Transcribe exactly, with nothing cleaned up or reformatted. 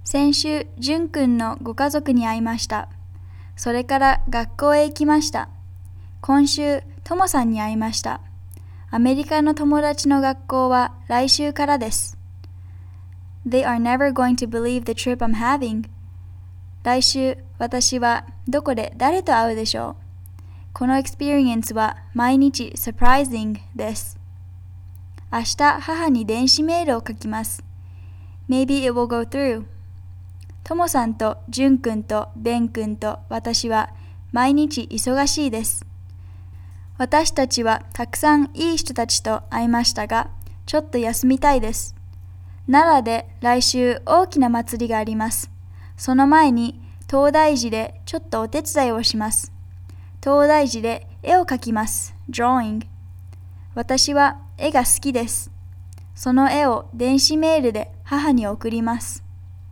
先週、じゅんくんのご家族に会いました。それから学校へ行きました。今週、ともさんに会いました。アメリカの友達の学校は来週からです。They are never going to believe the trip I'm having. 来週、私はどこで誰と会うでしょう。このエクスペリエンスは毎日 surprising です。明日、母に電子メールを書きます。Maybe it will go through. ともさんとじゅんくんとべんくんと私は毎日忙しいです。私たちはたくさんいい人たちと会いましたが、ちょっと休みたいです。奈良で来週大きな祭りがあります。その前に東大寺でちょっとお手伝いをします。東大寺で絵を描きます。Drawing。私は絵が好きです。その絵を電子メールで母に送ります。